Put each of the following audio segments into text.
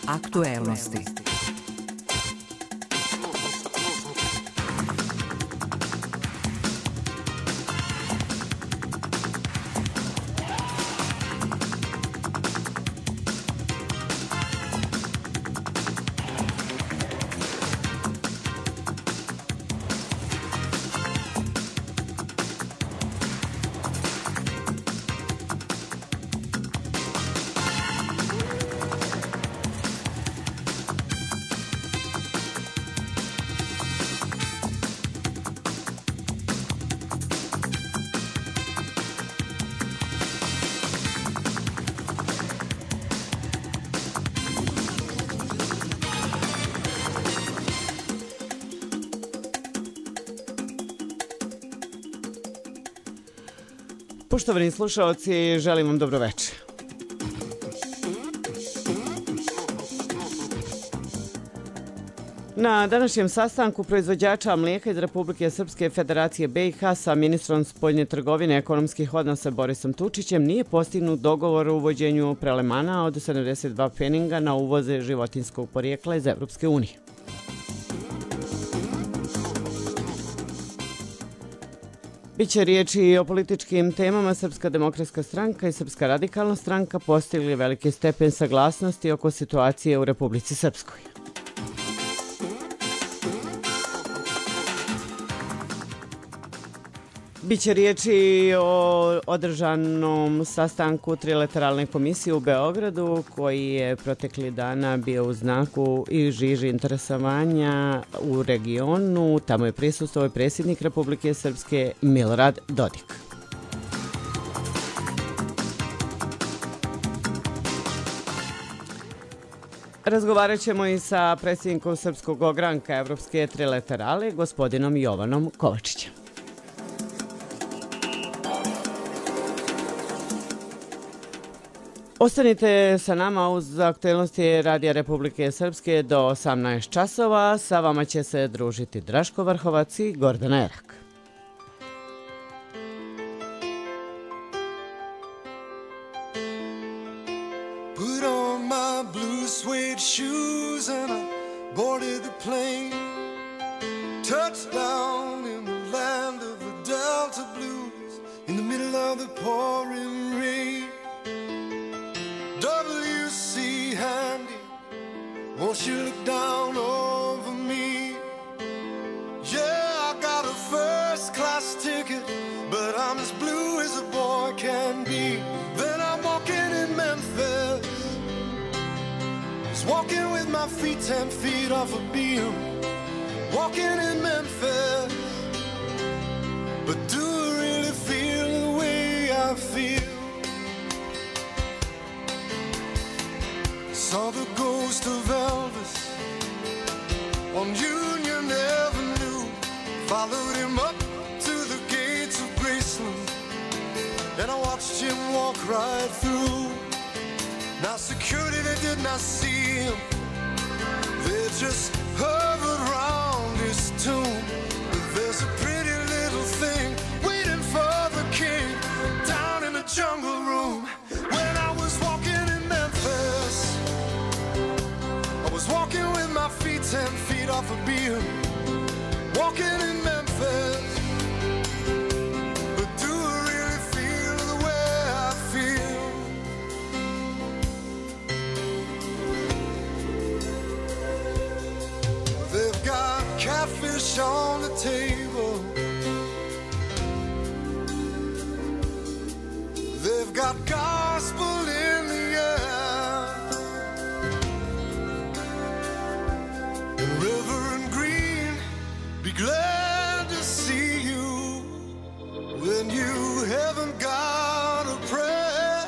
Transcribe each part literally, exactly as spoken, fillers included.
Aktuelnosti. Poštovani slušaoci, želim vam dobro večer. Na današnjem sastanku proizvođača mlijeka iz Republike Srpske Federacije B i H sa ministrom spoljne trgovine i ekonomskih odnosa Borisom Tučićem nije postignut dogovor o uvođenju prelemana od sedamdeset dva pfeninga na uvoze životinjskog porijekla iz Evropske unije. Biće riječi i o političkim temama. Srpska demokratska stranka i Srpska radikalna stranka postigli veliki stepen saglasnosti oko situacije u Republici Srpskoj. Biće riječi o održanom sastanku trilateralne komisije u Beogradu koji je protekli dana bio u znaku i žiži interesovanja u regionu. Tamo je prisustvovao predsjednik Republike Srpske Milorad Dodik. Razgovarat ćemo i sa predsjednikom Srpskog ogranka Evropske trilaterale, gospodinom Jovanom Kovačićem. Ostanite sa nama uz aktuelnosti Radija Republike Srpske do osamnaest časova. Sa vama će se družiti Draško Vrhovac i Gordana Erak. Put on my blue suede shoes and I boarded the plane. Touchdown in the land of the Delta Blues in the middle of the pouring rain. W C Handy, won't you look down over me? Yeah, I got a first class ticket, but I'm as blue as a boy can be. Then I'm walking in Memphis, just walking with my feet ten feet off a beam. Walking in Memphis, but do I really feel the way I feel? Saw the ghost of Elvis on Union Avenue. Followed him up to the gates of Graceland, and I watched him walk right through. Now security, they did not see him, they just hovered around his tomb. But there's a pretty little thing waiting for the king down in the jungle room. When I was walking in Memphis, I was walking with my feet ten feet off a beam. Walking in Memphis, but do I really feel the way I feel? They've got catfish on the table, they've got gospel in the air, and Reverend Green, be glad to see you when you haven't got a prayer.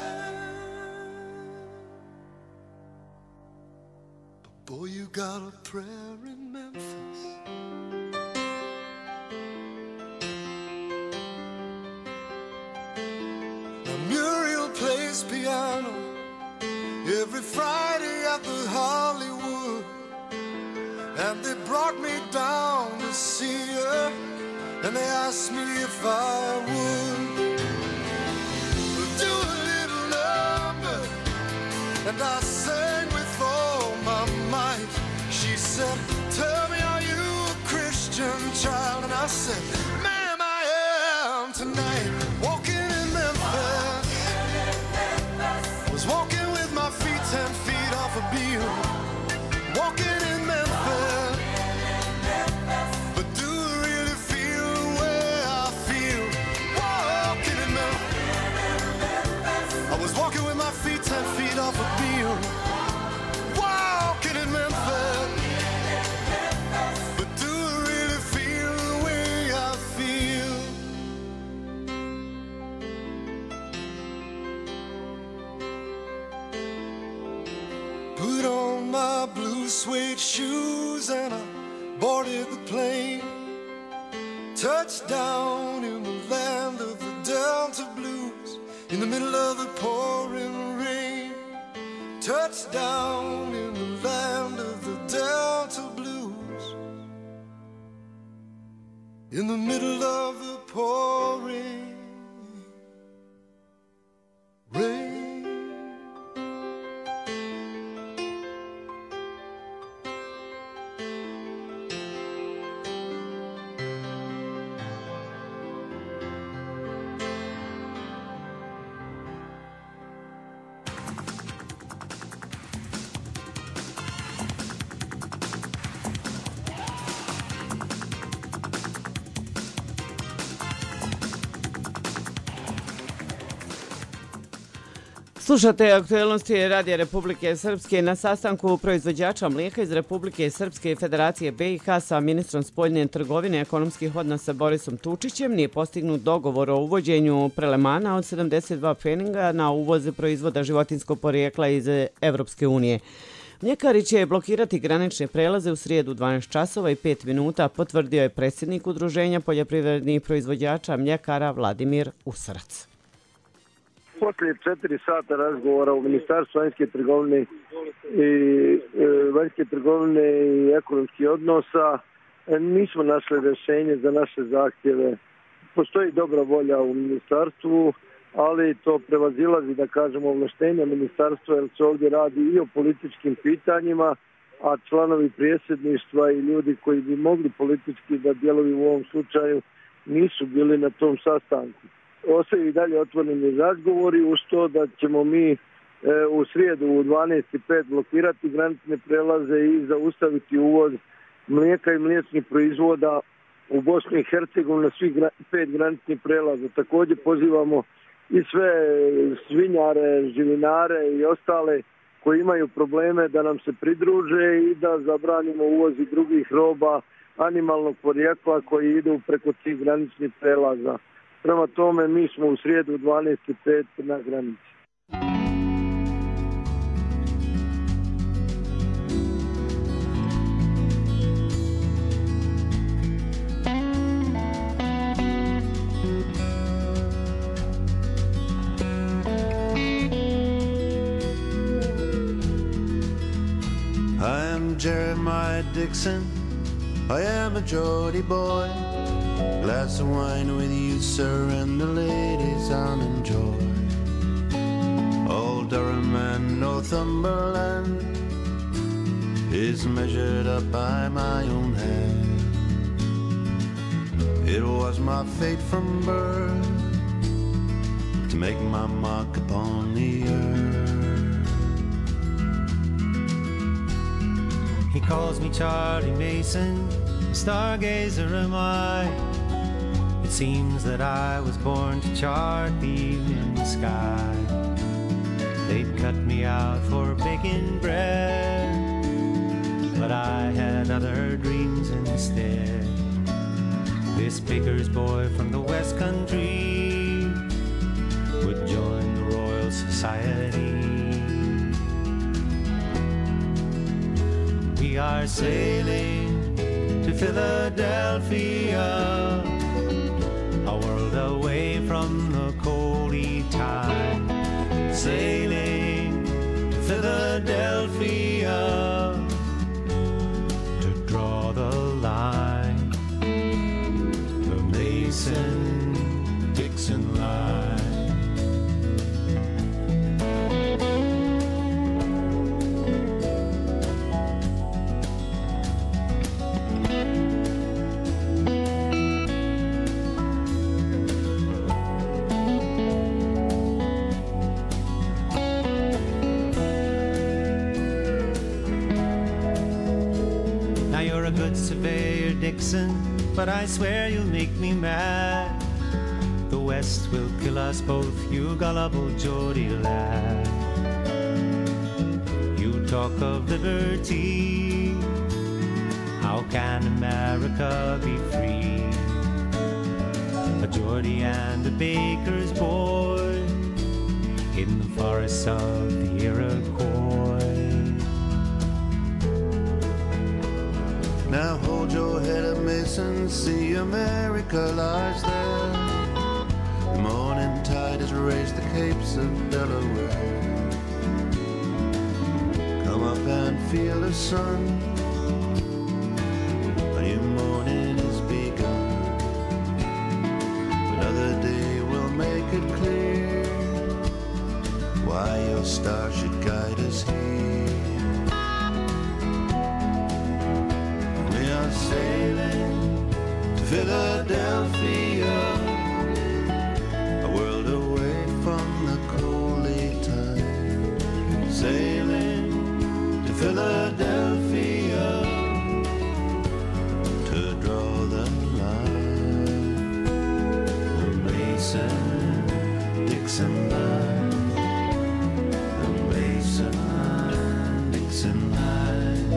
But boy, you got a prayer in Memphis. Now Muriel plays piano every Friday at the Hollywood, and they brought me down to see her, and they asked me if I would do a little number, and I sang with all my said, ma'am, I am tonight walking in Memphis. Was walking with my feet ten feet off a Beale. Walking in Memphis. But do I really feel the way I feel? Walking in Memphis. I was walking with my feet ten feet off a Beale. Walking in Memphis. But do I really feel the way I feel? Put on my blue suede shoes and I boarded the plane. Touched down in the land of the Delta Blues, in the middle of the pouring rain. Touched down in the land of the Delta Blues, in the middle of the pouring rain. Slušate aktuelnosti Radija Republike Srpske. Na sastanku proizvođača mlijeka iz Republike Srpske i Federacije B i H sa ministrom spoljne trgovine i ekonomskih odnosa Borisom Tučićem nije postignut dogovor o uvođenju prelemana od sedamdeset dva pfeninga na uvoz proizvoda životinjskog porijekla iz Evropske unije. Mljekari će blokirati granične prelaze u srijedu dvanaest časova i pet minuta, potvrdio je predsjednik Udruženja poljoprivrednih proizvođača mljekara Vladimir Usarac. Poslije četiri sata razgovora u Ministarstvu vanjske trgovine i vanjske trgovine i ekonomskih odnosa nismo našli rješenje za naše zahtjeve. Postoji dobra volja u ministarstvu, ali to prevazilazi, da kažemo, ovlaštenja ministarstva, jer se ovdje radi i o političkim pitanjima, a članovi predsjedništva i ljudi koji bi mogli politički da djeluju u ovom slučaju nisu bili na tom sastanku. Ostaju i dalje otvoreni razgovori, uz to da ćemo mi e, u srijedu u dvanaest i pet blokirati granične prelaze i zaustaviti uvoz mlijeka i mliječnih proizvoda u Bosnu i Hercegovini na svih gra, pet graničnih prelaza. Također pozivamo i sve svinjare, živinare i ostale koji imaju probleme da nam se pridruže i da zabranimo uvoz i drugih roba animalnog porijekla koji idu preko tih graničnih prelaza. Prema tome, mi smo u srijedu dvanaest i pet na granici. I am Jeremiah Dixon, I am a Geordie boy. Glass of wine with you, sir, and the ladies I'll enjoy. Old Durham and Northumberland is measured up by my own hand. It was my fate from birth to make my mark upon the earth. He calls me Charlie Mason, stargazer am I. It seems that I was born to chart the evening sky. They'd cut me out for baking bread, but I had other dreams instead. This baker's boy from the West Country would join the Royal Society. We are sailing to Philadelphia, a world away from the coldy tide. Sailing to Philadelphia to draw the line, the Mason-Dixon line. Bay or Dixon, but I swear you'll make me mad. The West will kill us both, you gullible Geordie lad. You talk of liberty, how can America be free? A Geordie and a baker's boy in the forests of the Iroquois. Now hold your head up, Mason, see America lies there. The morning tide has raised the capes of Delaware. Come up and feel the sun, a new morning is begun. Another day will make it clear why your star should guide us here. We are sailing to Philadelphia, a world away from the coaly tide. Sailing to Philadelphia to draw the line. The Mason-Dixon line, the Mason-Dixon line.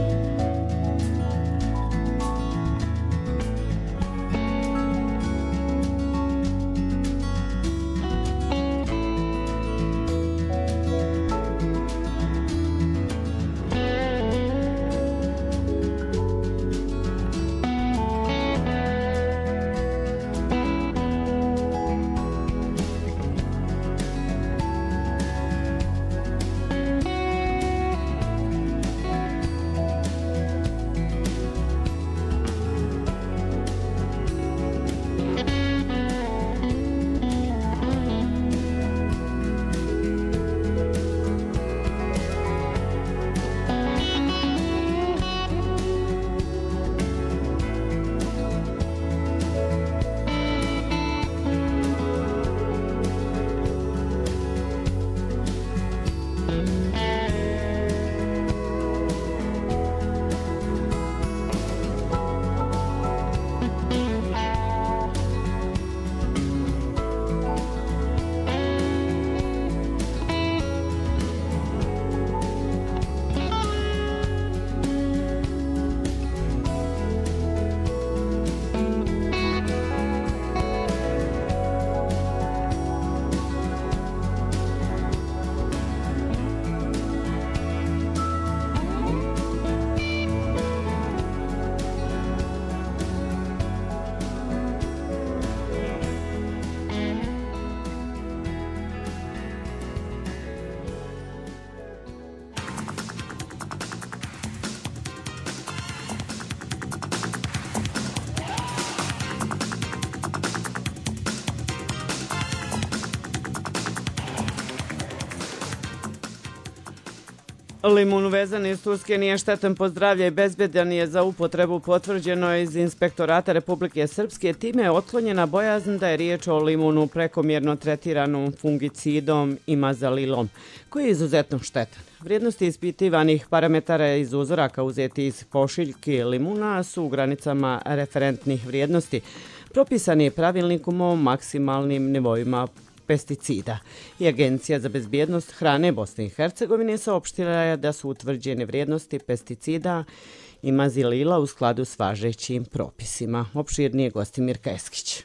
Limun uvezan iz Turske nije štetan po zdravlje i bezbjedan je za upotrebu, potvrđeno iz Inspektorata Republike Srpske. Time je otklonjena bojazn da je riječ o limunu prekomjerno tretiranom fungicidom imazalilom, koji je izuzetno štetan. Vrijednosti ispitivanih parametara iz uzoraka uzeti iz pošiljki limuna su u granicama referentnih vrijednosti. Propisan je pravilnikom o maksimalnim nivoima pesticida. I Agencija za bezbjednost hrane Bosne i Hercegovine saopštila je da su utvrđene vrijednosti pesticida imazalila u skladu s važećim propisima. Opširnije gosti Mirka Eskić.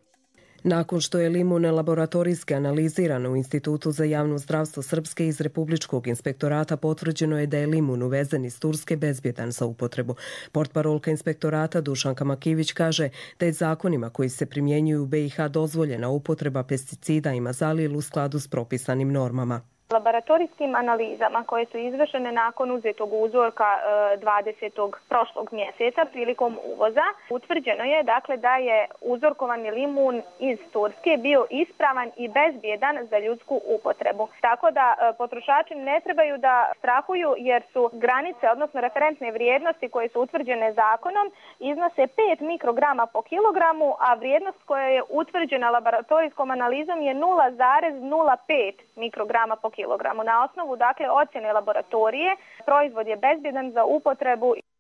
Nakon što je limun laboratorijski analiziran u Institutu za javno zdravstvo Srpske iz Republičkog inspektorata, potvrđeno je da je limun uvezen iz Turske bezbjedan za upotrebu. Portparolka inspektorata Dušanka Makivić kaže da je zakonima koji se primjenjuju u B i H dozvoljena upotreba pesticida imazalil u skladu s propisanim normama. Laboratorijskim analizama koje su izvršene nakon uzetog uzorka dvadesetog prošlog mjeseca prilikom uvoza, utvrđeno je dakle da je uzorkovani limun iz Turske bio ispravan i bezbjedan za ljudsku upotrebu. Tako da potrošači ne trebaju da strahuju jer su granice, odnosno referentne vrijednosti koje su utvrđene zakonom, iznose pet mikrograma po kilogramu, a vrijednost koja je utvrđena laboratorijskom analizom je nula zarez nula pet mikrograma po kilogramu. Na osnovu dakle ocjene laboratorije proizvod je bezbjedan za upotrebu.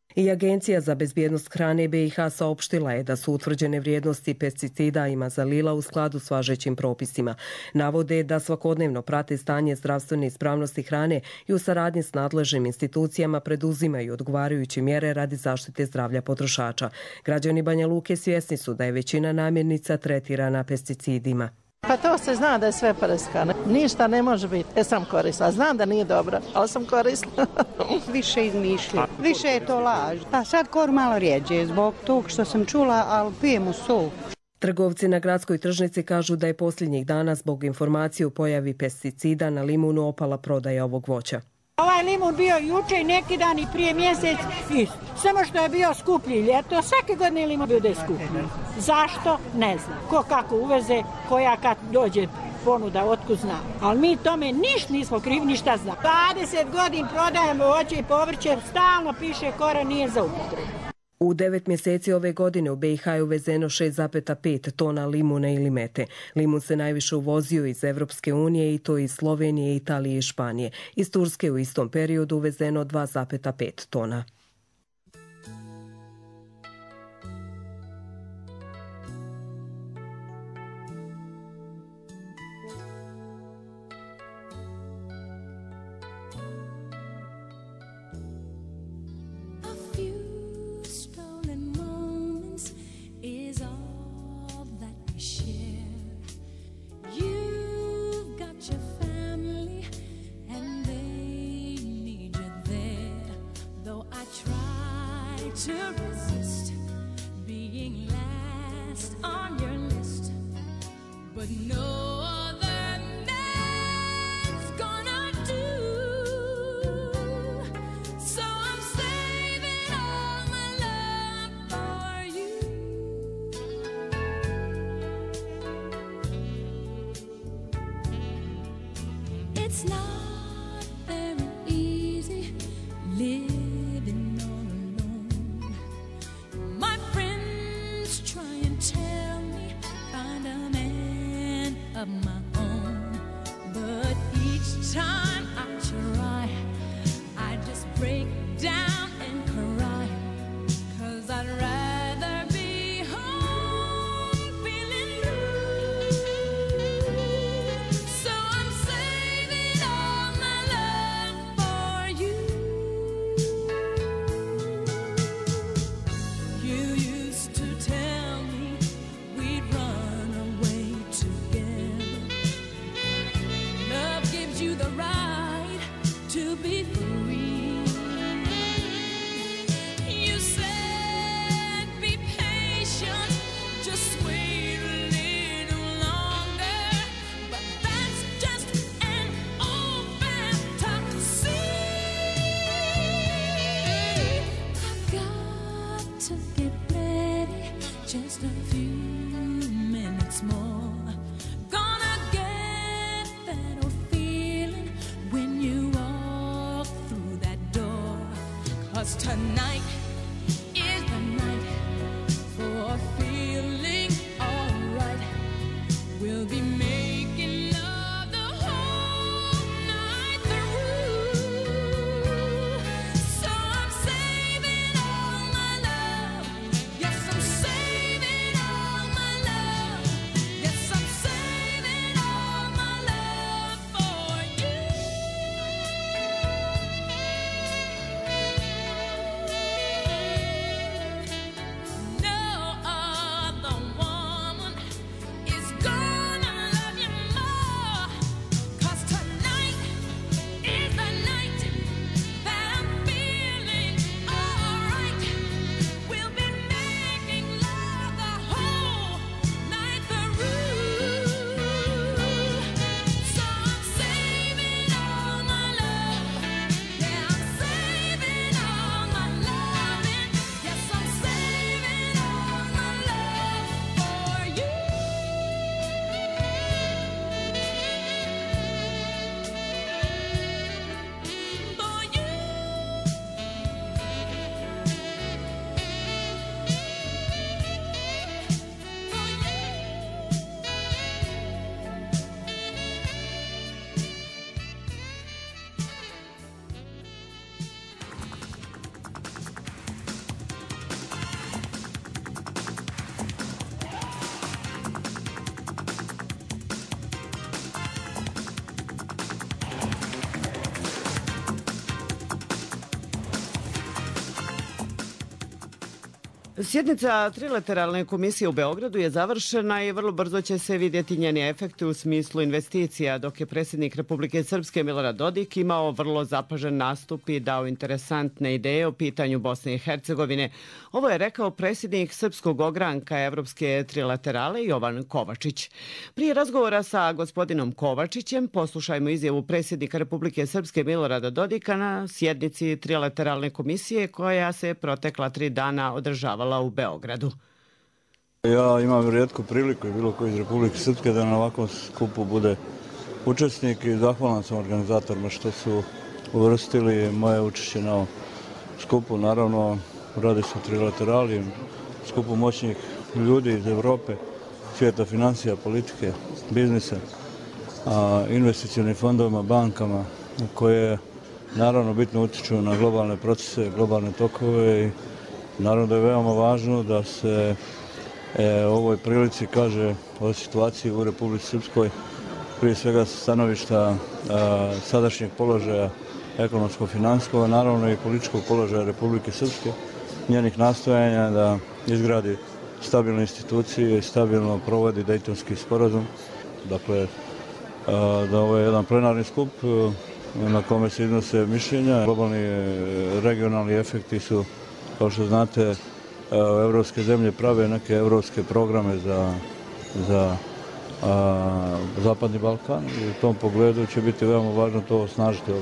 I Agencija za bezbjednost hrane B i H saopštila je da su utvrđene vrijednosti pesticida i mazalila u skladu s važećim propisima. Navode da svakodnevno prate stanje zdravstvene ispravnosti hrane i u saradnji s nadležnim institucijama preduzimaju odgovarajuće mjere radi zaštite zdravlja potrošača. Građani Banja Luke svjesni su da je većina namirnica tretirana pesticidima. Pa to se zna da je sve prskano. Ništa ne može biti. Ja sam koristila. Znam da nije dobro, ali sam koristila. Više izmišlja. Više je to laž. Pa sad kor malo rijeđe zbog tog što sam čula, ali pijemo sok. Trgovci na gradskoj tržnici kažu da je posljednjih dana zbog informacije o pojavi pesticida na limunu opala prodaja ovog voća. Ovaj limun bio juče i neki dan i prije mjesec i samo što je bio skuplji ljeto, svake godine limun bude skuplji. Zašto? Ne znam. Ko kako uveze, koja kad dođe ponuda, otkud zna. Ali mi tome ništa nismo krivi, ništa zna. dvadeset godina prodajemo voće i povrće, stalno piše kora nije za upotrebu. U devet mjeseci ove godine u B i H je uvezeno šest zarez pet tona limuna ili mete. Limun se najviše uvozio iz Evropske unije i to iz Slovenije, Italije i Španije. Iz Turske u istom periodu uvezeno dva zarez pet tona. To resist being last on your list, but no other man's gonna do. So I'm saving all my love for you. It's not very easy living. Of my own, but each time I try, I just break down and cry, 'cause I'd rather be home feeling blue. So I'm saving all my love for you. You used to tell me we'd run away together. Love gives you the right to be free. You said be patient, just wait a little longer, but that's just an old fantasy. I've got to get ready, just a few minutes more. Tonight is the night for feeling alright. We'll be making love the whole night through. So I'm saving all my love. Yes, I'm saving all my love. Yes, I'm saving all my love for you. Sjednica trilateralne komisije u Beogradu je završena i vrlo brzo će se vidjeti njeni efekti u smislu investicija, dok je predsjednik Republike Srpske Milorad Dodik imao vrlo zapažen nastup i dao interesantne ideje o pitanju Bosne i Hercegovine. Ovo je rekao predsjednik Srpskog ogranka Evropske trilaterale Jovan Kovačić. Prije razgovora sa gospodinom Kovačićem poslušajmo izjavu predsjednika Republike Srpske Milorada Dodika na sjednici trilateralne komisije koja se protekla tri dana održavala u Beogradu. Ja imam rijetku priliku i bilo koji iz Republike Srpske da na ovakvom skupu bude učesnik i zahvalan sam organizatorima što su uvrstili moje učešće na ovom skupu. Naravno, radi se o trilaterali, skupu moćnih ljudi iz Evrope, svijeta financija, politike, biznisa, investicionim fondovima, bankama, koje naravno bitno utiču na globalne procese, globalne tokove i naravno da je veoma važno da se e, ovoj prilici kaže o situaciji u Republici Srpskoj, prije svega sa stanovišta a, sadašnjeg položaja ekonomsko-finanskog, naravno i političkog položaja Republike Srpske, njenih nastojanja da izgradi stabilne institucije i stabilno provodi Dejtonski sporazum. Dakle, a, da ovo je jedan plenarni skup a, na kome se iznose mišljenja. Globalni regionalni efekti su, kao što znate, evropske zemlje prave neke evropske programe za, za a, Zapadni Balkan i u tom pogledu će biti veoma važno to osnažiti,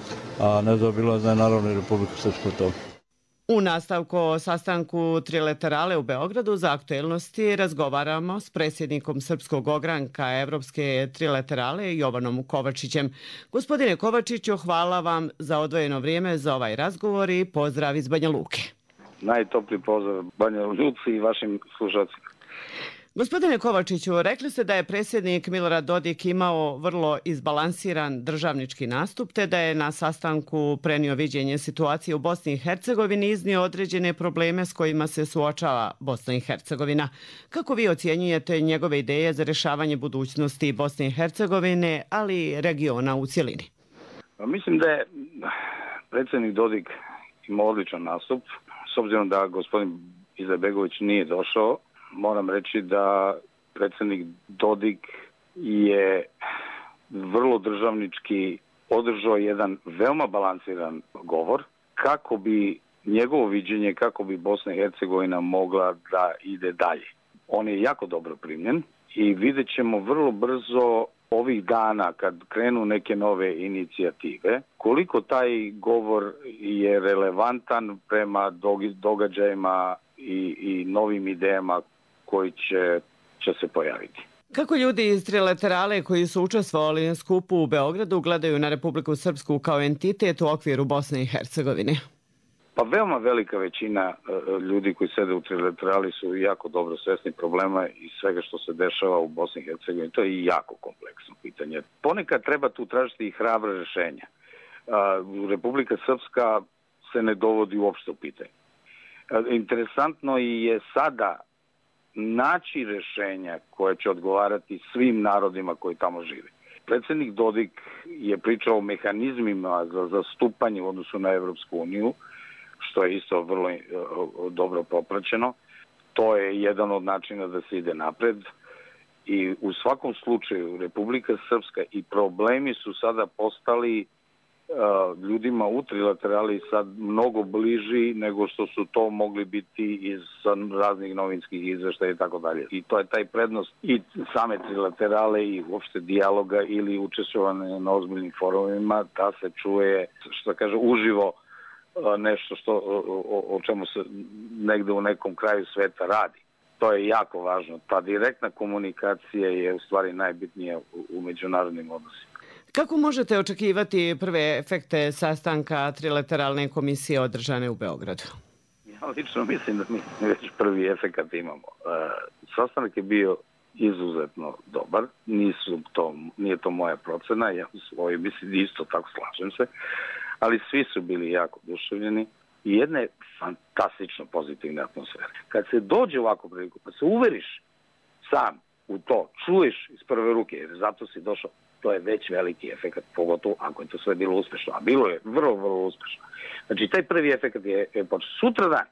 a nezaobilazna je naravno i Republika Srpska to. U nastavku o sastanku trilaterale u Beogradu za aktuelnosti razgovaramo s predsjednikom Srpskog ogranka Evropske trilaterale Jovanom Kovačićem. Gospodine Kovačiću, hvala vam za odvojeno vrijeme za ovaj razgovor i pozdrav iz Banja Luke. Najtopli pozdrav Banja Luci i vašim slušalcima. Gospodine Kovačiću, rekli ste da je predsjednik Milorad Dodik imao vrlo izbalansiran državnički nastup, te da je na sastanku prenio viđenje situacije u Bosni i Hercegovini i iznio određene probleme s kojima se suočava Bosna i Hercegovina. Kako vi ocjenjujete njegove ideje za rješavanje budućnosti Bosne i Hercegovine, ali i regiona u cjelini? Mislim da je predsjednik Dodik imao odličan nastup. S obzirom da gospodin Izetbegović nije došao, moram reći da predsjednik Dodik je vrlo državnički održao jedan veoma balansiran govor kako bi njegovo viđenje, kako bi Bosna i Hercegovina mogla da ide dalje. On je jako dobro primljen i vidjet ćemo vrlo brzo ovih dana kad krenu neke nove inicijative, koliko taj govor je relevantan prema događajima i, i novim idejama koji će, će se pojaviti. Kako ljudi iz trilaterale koji su učestvovali na skupu u Beogradu gledaju na Republiku Srpsku kao entitet u okviru Bosne i Hercegovine? Pa veoma velika većina ljudi koji sede u trilaterali su jako dobro svjesni problema i svega što se dešava u Bosni i Hercegovini. To je jako kompleksno pitanje. Ponekad treba tu tražiti i hrabra rješenja. Republika Srpska se ne dovodi uopšte u pitanje. Interesantno je sada naći rješenja koje će odgovarati svim narodima koji tamo žive. Predsjednik Dodik je pričao o mehanizmima za zastupanje u odnosu na Evropsku uniju, što je isto vrlo dobro popraćeno. To je jedan od načina da se ide napred i u svakom slučaju Republika Srpska i problemi su sada postali uh, ljudima u trilaterali sad mnogo bliži nego što su to mogli biti iz raznih novinskih izveštaja i tako dalje. I to je taj prednost i same trilaterale i uopšte dijaloga ili učestvovanje na ozbiljnim forumima da se čuje, što kaže, uživo nešto što, o, o čemu se negde u nekom kraju sveta radi. To je jako važno. Ta direktna komunikacija je u stvari najbitnija u, u međunarodnim odnosima. Kako možete očekivati prve efekte sastanka trilateralne komisije održane u Beogradu? Ja lično mislim da mi već prvi efekat imamo. E, sastanak je bio izuzetno dobar. Nisu to, nije to moja procena. Ja u svojoj mislim isto tako slažem se. Ali svi su bili jako oduševljeni i jedna je fantastično pozitivna atmosfera. Kad se dođe u ovakvu priliku, kad se uveriš sam u to, čuješ iz prve ruke, jer zato si došao, to je već veliki efekt, pogotovo ako je to sve bilo uspešno. A bilo je vrlo, vrlo uspešno. Znači, taj prvi efekt je, je počeo sutra dan,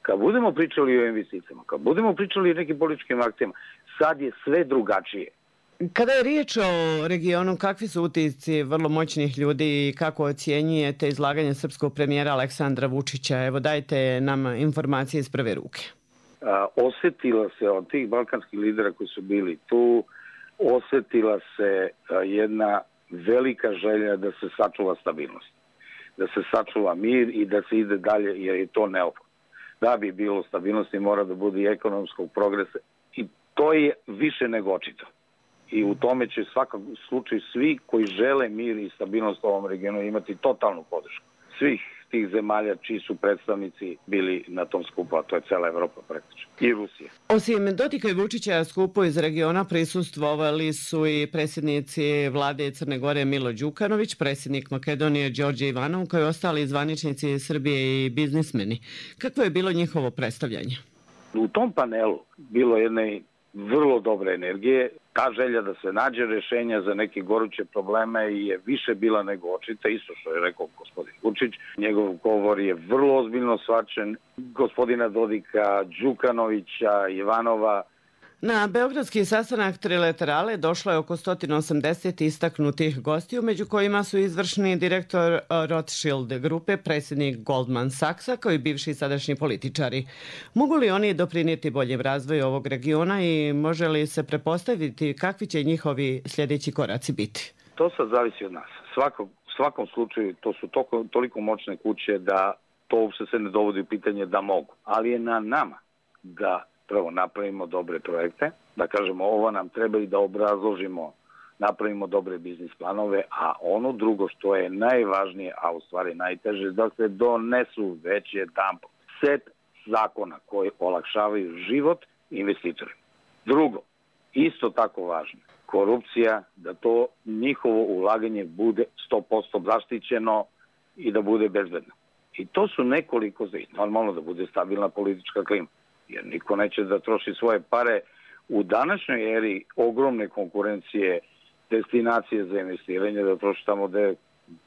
Kad budemo pričali o investicijama, kad budemo pričali o nekim političkim akcijama, sad je sve drugačije. Kada je riječ o regionu, kakvi su utisci vrlo moćnih ljudi i kako ocjenjujete izlaganje srpskog premijera Aleksandra Vučića? Evo, dajte nam informacije iz prve ruke. A, osjetila se od tih balkanskih lidera koji su bili tu, osjetila se a, jedna velika želja da se sačuva stabilnost, da se sačuva mir i da se ide dalje jer je to neophodno. Da bi bilo stabilnosti mora da bude i ekonomskog progresa i to je više nego očito. I u tome će svakog slučaju svi koji žele mir i stabilnost u ovom regionu imati totalnu podršku. Svih tih zemalja čiji su predstavnici bili na tom skupu, a to je cela Evropa praktično. I Rusija. Osim Dodika i Vučića, skupu iz regiona prisustvovali su i predsjednici vlade Crne Gore Milo Đukanović, predsjednik Makedonije Đorđe Ivanov, kao i ostali zvaničnici Srbije i biznismeni. Kakvo je bilo njihovo predstavljanje? U tom panelu bilo jedne vrlo dobre energije. Ta želja da se nađe rešenja za neke goruće probleme je više bila nego očita, isto što je rekao gospodin Vučić. Njegov govor je vrlo ozbiljno shvaćen. Gospodina Dodika, Đukanovića, Ivanova. Na beogradski sastanak trilaterale došlo je oko sto osamdeset istaknutih gostiju, među kojima su izvršni direktor Rothschild grupe, predsjednik Goldman Sachsa, kao i bivši i sadašnji političari. Mogu li oni doprinijeti boljem razvoju ovog regiona i može li se prepostaviti kakvi će njihovi sljedeći koraci biti? To sad zavisi od nas. Svako, u svakom slučaju to su toliko, toliko moćne kuće da to uopšte se ne dovodi u pitanje da mogu. Ali je na nama da prvo napravimo dobre projekte, da kažemo ovo nam treba i da obrazložimo, napravimo dobre biznis planove, a ono drugo što je najvažnije, a u stvari najteže, da se donesu već jedan set zakona koji olakšavaju život investitorima. Drugo, isto tako važno, korupcija, da to njihovo ulaganje bude sto posto zaštićeno i da bude bezbedno. I to su nekoliko, normalno da bude stabilna politička klima. Jer niko neće da troši svoje pare u današnjoj eri ogromne konkurencije, destinacije za investiranje, da troši tamo gde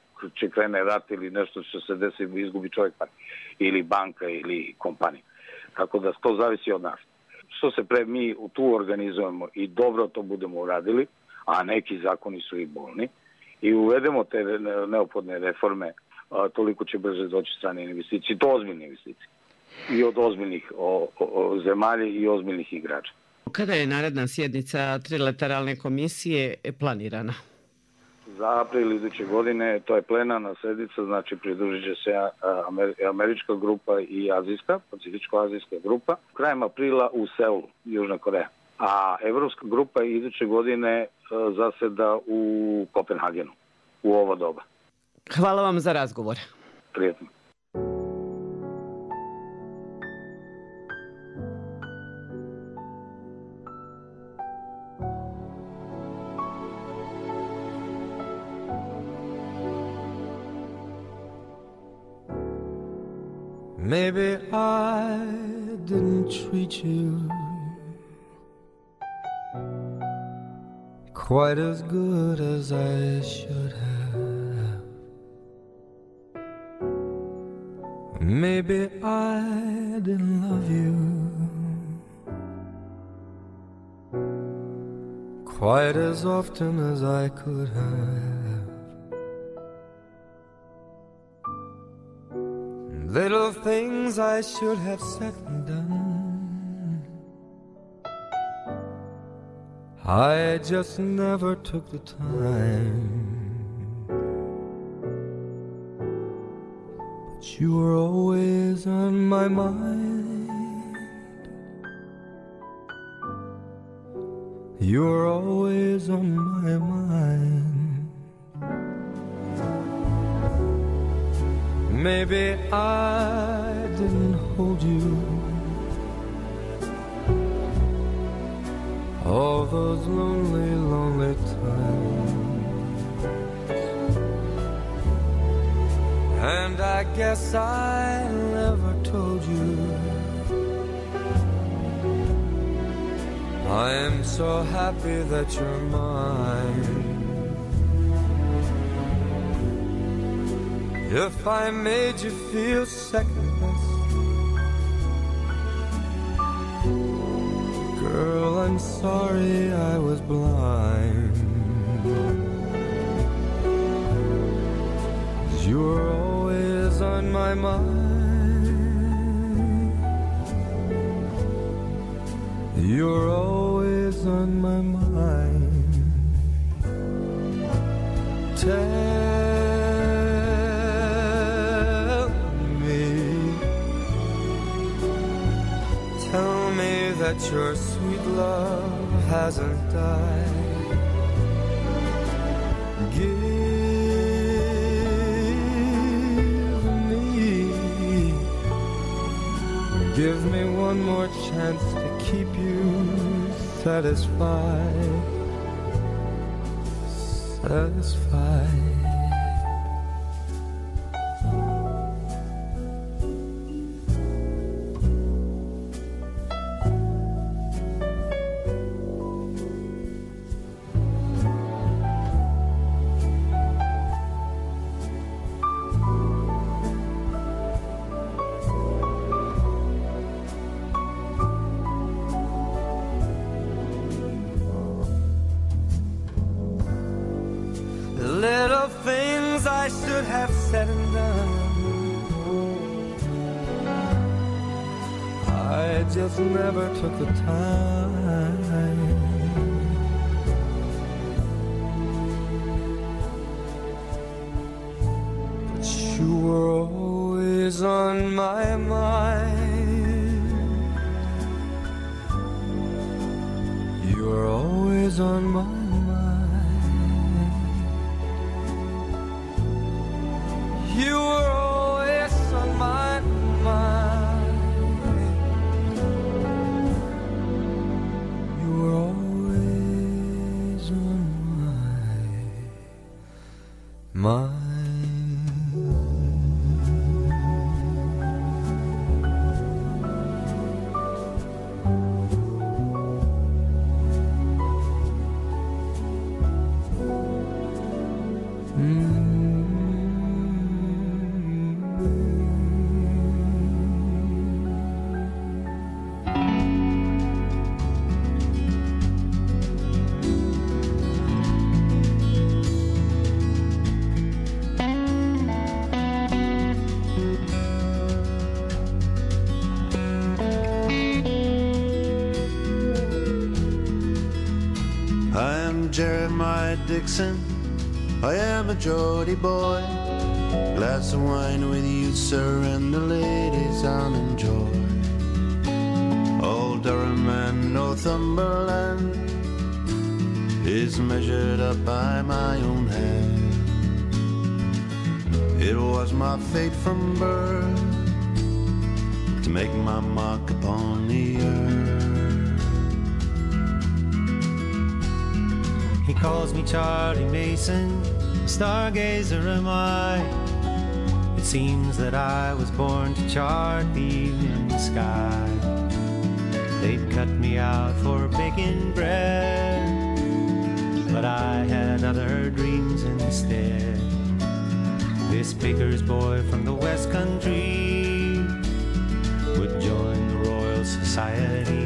će krene rat ili nešto će se desiti, izgubi čovjek pare, ili banka ili kompanija. Tako da to zavisi od nas. Što se pre mi tu organizujemo i dobro to budemo uradili, a neki zakoni su i bolni, i uvedemo te neophodne reforme, toliko će brže doći strane investicije, to ozbiljne investicije. I od ozbiljnih o, o, o zemalja i ozbiljnih igrača. Kada je naredna sjednica trilateralne komisije planirana? Za april iduće godine, to je plenarna sjednica, znači pridružit će se američka grupa i azijska, pacifičko-azijska grupa, krajem aprila u Seulu, Južna Koreja. A evropska grupa iduće godine zaseda u Kopenhagenu, u ovo doba. Hvala vam za razgovor. Prijetno. Maybe I didn't treat you quite as good as I should have. Maybe I didn't love you quite as often as I could have. Little things I should have said and done, I just never took the time. But you were always on my mind. You were always on my mind. Maybe I didn't hold you all those lonely, lonely times, and I guess I never told you I am so happy that you're mine. If I made you feel second best, I'm sorry I was blind. You were always on my mind. You're always on my mind. Tell me, tell me that your sweet love hasn't died. Give me, give me one more chance to keep you satisfied, satisfied. Little things I should have said and done, I just never took the time. But you were always on my mind. You were always on my mind. You were always on my mind. You were always on my mind. Jeremiah Dixon, I am a Geordie boy. Glass of wine with you, sir, and the ladies I'll enjoy. Old Durham and Northumberland is measured up by my own hand. It was my fate from birth to make my mark upon the earth. He calls me Charlie Mason, stargazer am I. It seems that I was born to chart the evening sky. They'd cut me out for baking bread, but I had other dreams instead. This baker's boy from the West Country would join the Royal Society.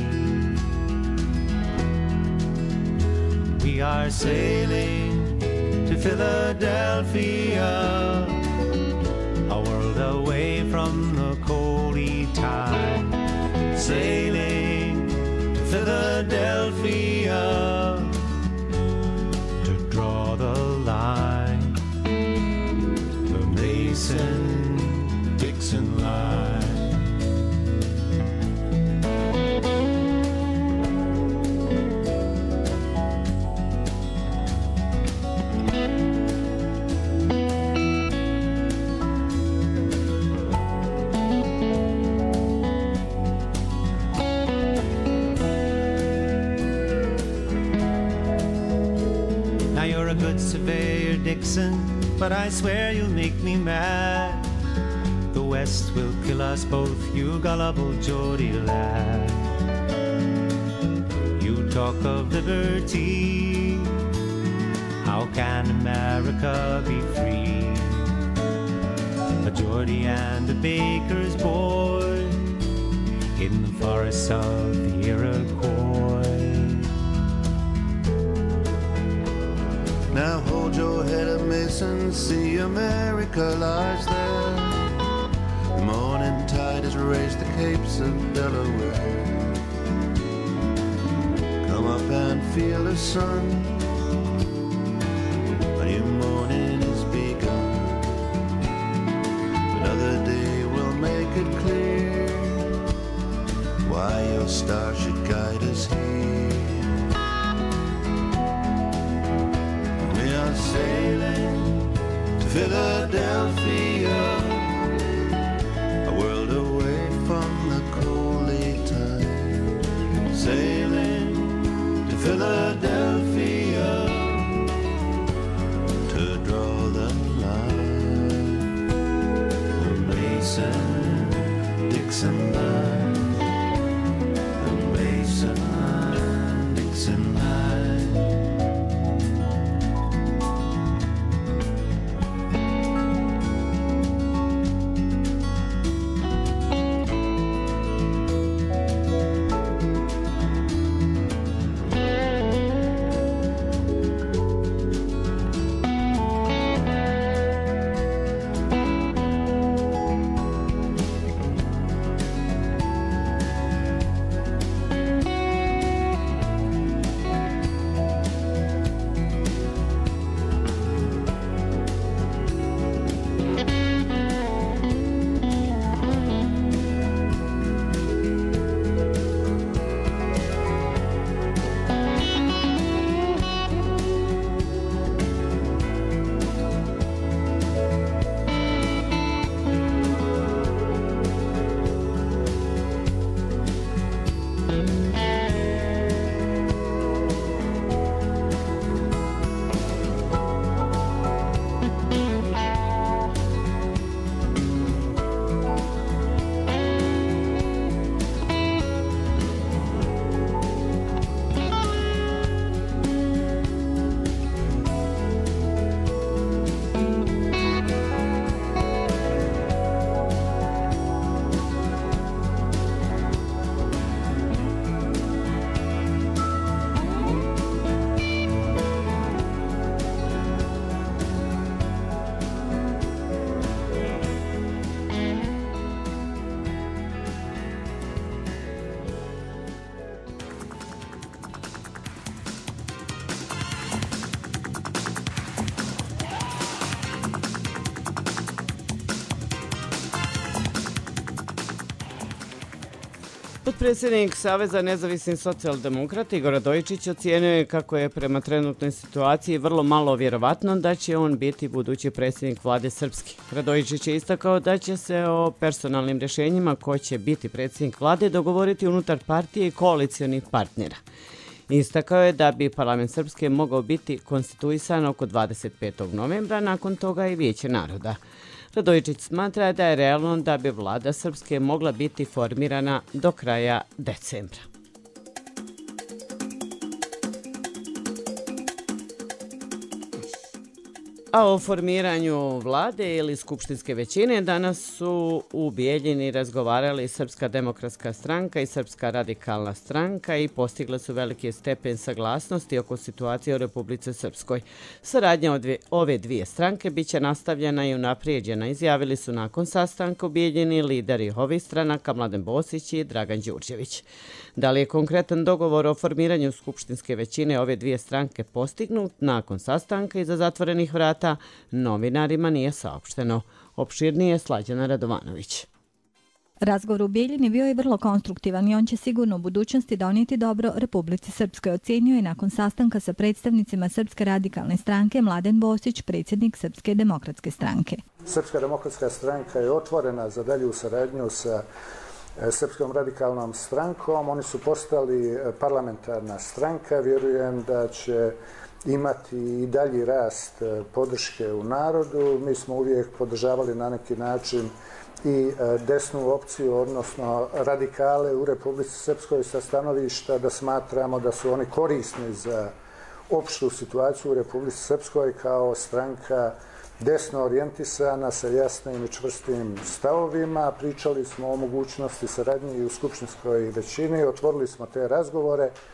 We are sailing to Philadelphia, a world away from the coldy tide. Sailing to Philadelphia to draw the line, the Mason-Dixon line. Surveyor Dixon, but I swear you'll make me mad. The West will kill us both, you gullible Geordie lad. You talk of liberty, how can America be free? A Geordie and a baker's boy in the forests of the Iroquois. Now hold your head up, Mason, see America lies there. The morning tide has raised the capes of Delaware. Come up and feel the sun. A new morning is begun. Another day will make it clear why your star should guide us here. We are sailing to Philadelphia, a world away from the coldly tide. Sailing to Philadelphia to draw the line. The Mason-Dixon line. The Mason-Dixon line. Potpredsjednik Saveza nezavisnih socijaldemokrata Igor Radojičić ocijenio je kako je prema trenutnoj situaciji vrlo malo vjerovatno da će on biti budući predsjednik vlade Srpske. Radojičić je istakao da će se o personalnim rješenjima ko će biti predsjednik vlade dogovoriti unutar partije i koalicijonih partnera. Istakao je da bi parlament Srpske mogao biti konstituisan oko dvadeset petog novembra, nakon toga i Vijeće naroda. Radojičić smatra da je realno da bi vlada Srpske mogla biti formirana do kraja decembra. A o formiranju vlade ili skupštinske većine danas su u Bijeljini razgovarali Srpska demokratska stranka i Srpska radikalna stranka i postigle su veliki stepen saglasnosti oko situacije u Republici Srpskoj. Saradnja od ove dvije stranke biće nastavljena i unaprijeđena, izjavili su nakon sastanka u Bijeljini lideri ovih stranaka Mladen Bosić i Dragan Đurđević. Da li je konkretan dogovor o formiranju skupštinske većine ove dvije stranke postignut nakon sastanka iza zatvorenih vrata, novinarima nije saopšteno. Opširnije je Slađana Radovanović. Razgovor u Bijeljini bio je vrlo konstruktivan i on će sigurno u budućnosti donijeti dobro Republici Srpskoj, ocenio je nakon sastanka sa predstavnicima Srpske radikalne stranke Mladen Bosić, predsjednik Srpske demokratske stranke. Srpska demokratska stranka je otvorena za dalju saradnju sa Srpskom radikalnom strankom. Oni su postali parlamentarna stranka. Vjerujem da će imati i dalji rast podrške u narodu. Mi smo uvijek podržavali na neki način i desnu opciju, odnosno radikale u Republici Srpskoj sa stanovišta da smatramo da su oni korisni za opštu situaciju u Republici Srpskoj kao stranka desno orijentisana sa jasnim i čvrstim stavovima. Pričali smo o mogućnosti saradnje i u skupštinskoj većini, otvorili smo te razgovore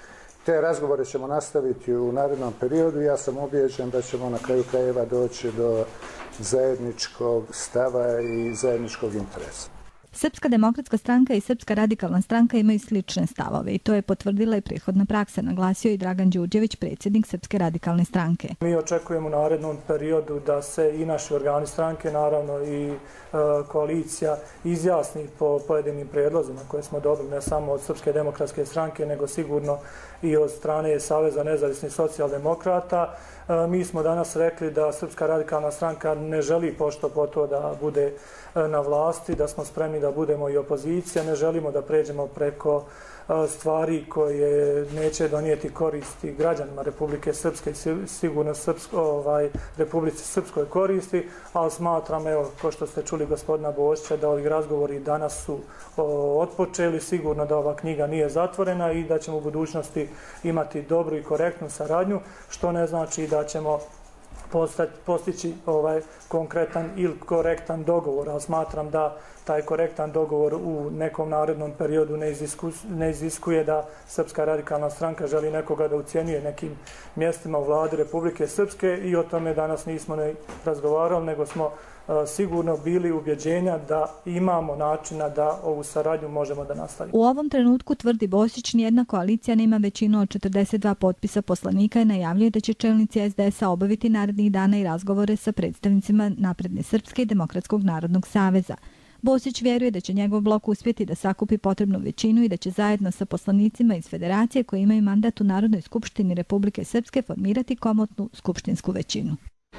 Te razgovore ćemo nastaviti u narednom periodu i ja sam ubijeđen da ćemo na kraju krajeva doći do zajedničkog stava i zajedničkog interesa. Srpska demokratska stranka i Srpska radikalna stranka imaju slične stavove i to je potvrdila i prethodna praksa, naglasio i Dragan Đurđević, predsjednik Srpske radikalne stranke. Mi očekujemo u narednom periodu da se i naši organi stranke, naravno i e, koalicija, izjasni po pojedinim prijedlozima koje smo dobili ne samo od Srpske demokratske stranke, nego sigurno i od strane Saveza nezavisnih socijaldemokrata. E, mi smo danas rekli da Srpska radikalna stranka ne želi pošto po to da bude na vlasti, da smo spremni da budemo i opozicija, ne želimo da pređemo preko stvari koje neće donijeti koristi građanima Republike Srpske i sigurno Srpsko, ovaj, Republici Srpskoj koristi, ali smatram, evo, ko što ste čuli gospodina Bošća, da ovi razgovori danas su o, otpočeli, sigurno da ova knjiga nije zatvorena i da ćemo u budućnosti imati dobru i korektnu saradnju, što ne znači da ćemo postići ovaj konkretan ili korektan dogovor, ali smatram da taj korektan dogovor u nekom narednom periodu ne, izisku, ne iziskuje da Srpska radikalna stranka želi nekoga da ucjenjuje nekim mjestima u vladi Republike Srpske i o tome danas nismo ne razgovarali, nego smo sigurno bili ubjeđenja da imamo načina da ovu saradnju možemo da nastavimo. U ovom trenutku, tvrdi Bosić, nijedna koalicija nema većinu od četrdeset dva potpisa poslanika i najavljuje da će čelnici es de esa obaviti narednih dana i razgovore sa predstavnicima Napredne Srpske i Demokratskog narodnog saveza. Bosić vjeruje da će njegov blok uspjeti da sakupi potrebnu većinu i da će zajedno sa poslanicima iz federacije koji imaju mandat u Narodnoj skupštini Republike Srpske formirati komotnu skupštinsku većinu.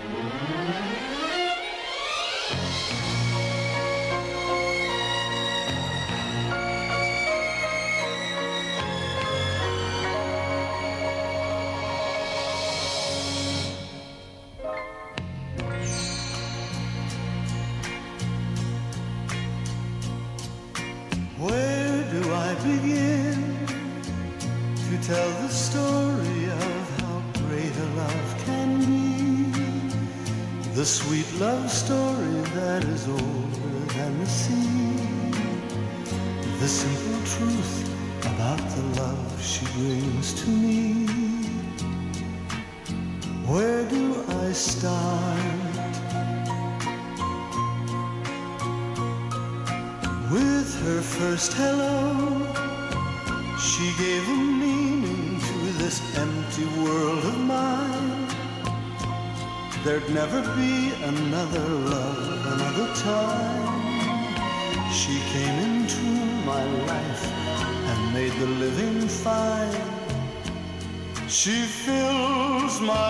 Begin to tell the story of how great a love can be, the sweet love story that is older than the sea, the simple truth about the love she brings to me. Where do I start? With her first hello, she gave a meaning to this empty world of mine. There'd never be another love, another time. She came into my life and made the living fine. She fills my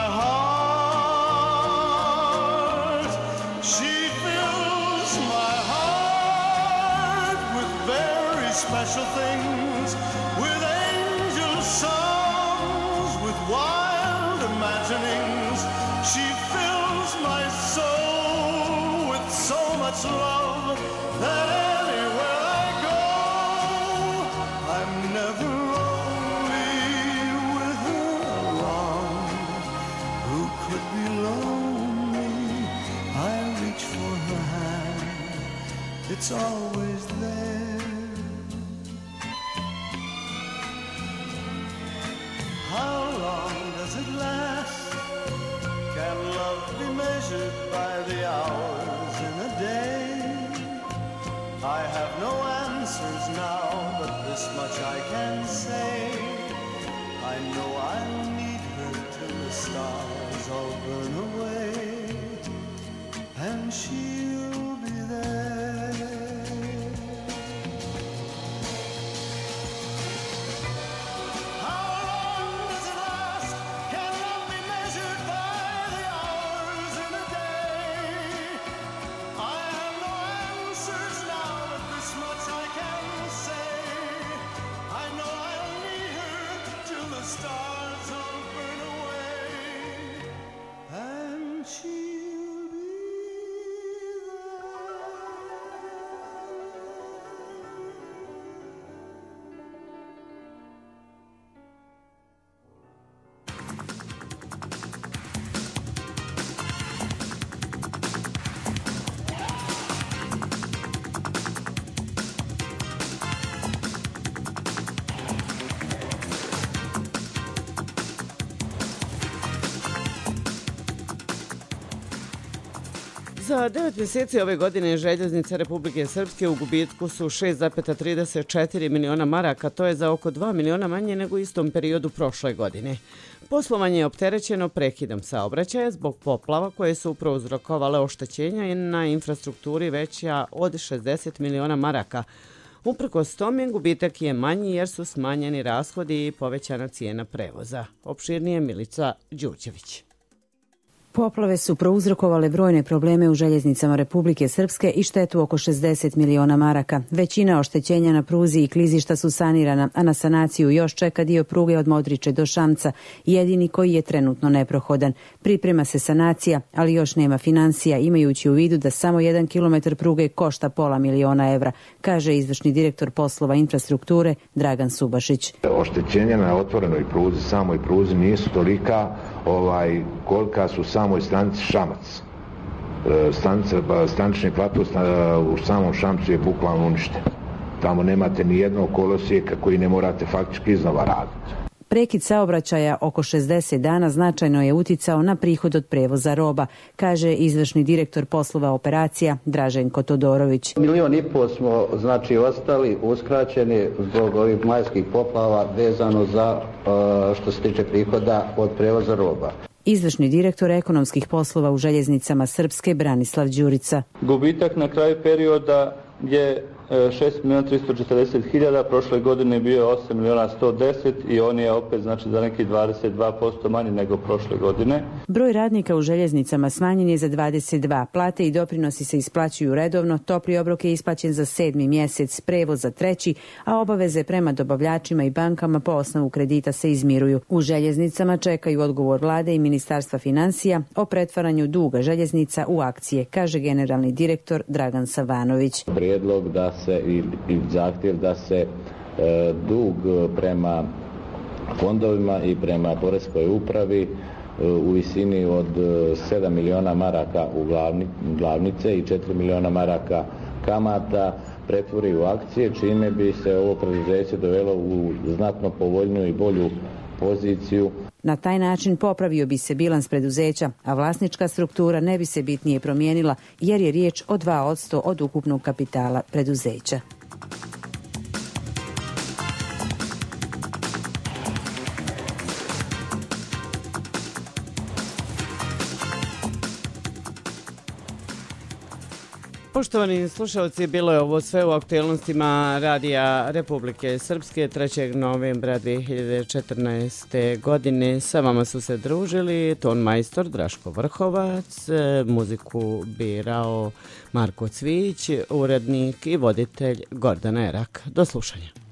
heart. She fills my heart with very special things, with angel songs, with wild imaginings. She fills my soul with so much love that anywhere I go, I'm never lonely with her along. Who could be lonely? I reach for her hand, it's always there. How long does it last? Can love be measured by the hours in a day? I have no answers now, but this much I can say. I know I'll need her till the stars all burn away, and she'll be there. How long does it last? Can love be measured by the hours in a day? I have no answers now, but this much I can say. I know I'll need her till the stars all burn away, and she'll be there. Za devet mjeseci ove godine željeznice Republike Srpske u gubitku su šest zarez trideset četiri miliona maraka, to je za oko dva miliona manje nego u istom periodu prošle godine. Poslovanje je opterećeno prekidom saobraćaja zbog poplava koje su prouzrokovale oštećenja na infrastrukturi veća od šezdeset miliona maraka. Uprkos tome, gubitak je manji jer su smanjeni rashodi i povećana cijena prevoza. Opširnije Milica Đurđević. Poplave su prouzrokovale brojne probleme u željeznicama Republike Srpske i štetu oko šezdeset miliona maraka. Većina oštećenja na pruzi i klizišta su sanirana, a na sanaciju još čeka dio pruge od Modriče do Šamca, jedini koji je trenutno neprohodan. Priprema se sanacija, ali još nema financija, imajući u vidu da samo jedan kilometar pruge košta pola miliona evra, kaže izvršni direktor poslova infrastrukture Dragan Subašić. Oštećenja na otvorenoj pruzi, samoj pruzi nisu tolika ovaj, kolika su samoj stanici Šamac. Stanica, stanični plato u samom Šamcu je bukvalno uništen. Tamo nemate ni jednog kolosijeka koji ne morate faktički iznova raditi. Prekid saobraćaja oko šezdeset dana značajno je uticao na prihod od prevoza roba, kaže izvršni direktor poslova operacija Draženko Todorović. Milion i pol smo znači ostali uskraćeni zbog ovih majskih poplava vezano za što se tiče prihoda od prevoza roba. Izvršni direktor ekonomskih poslova u željeznicama Srpske Branislav Đurica. Gubitak na kraju perioda je šest miliona tristo četrdeset hiljada, prošle godine bio osam miliona sto deset i on je opet znači za neki dvadeset dva posto manji nego prošle godine. Broj radnika u željeznicama smanjen je za dvadeset dva, plate i doprinosi se isplaćuju redovno, topli obrok je isplaćen za sedmi mjesec, prevoz za treći, a obaveze prema dobavljačima i bankama po osnovu kredita se izmiruju. U željeznicama čekaju odgovor vlade i Ministarstva financija o pretvaranju duga željeznica u akcije, kaže generalni direktor Dragan Savanović. Prijedlog da se i, i zahtjev da se e, dug prema fondovima i prema poreskoj upravi e, u visini od sedam miliona maraka u glavni, glavnice i četiri miliona maraka kamata pretvori u akcije, čime bi se ovo preduzeće dovelo u znatno povoljniju i bolju poziciju. Na taj način popravio bi se bilans preduzeća, a vlasnička struktura ne bi se bitnije promijenila jer je riječ o dva posto od ukupnog kapitala preduzeća. Poštovani slušalci, bilo je ovo sve u aktualnostima Radija Republike Srpske trećeg novembra dvije hiljade četrnaeste. godine. Sa vama su se družili ton majstor Draško Vrhovac, muziku birao Marko Cvić, urednik i voditelj Gordana Erak. Do slušanja.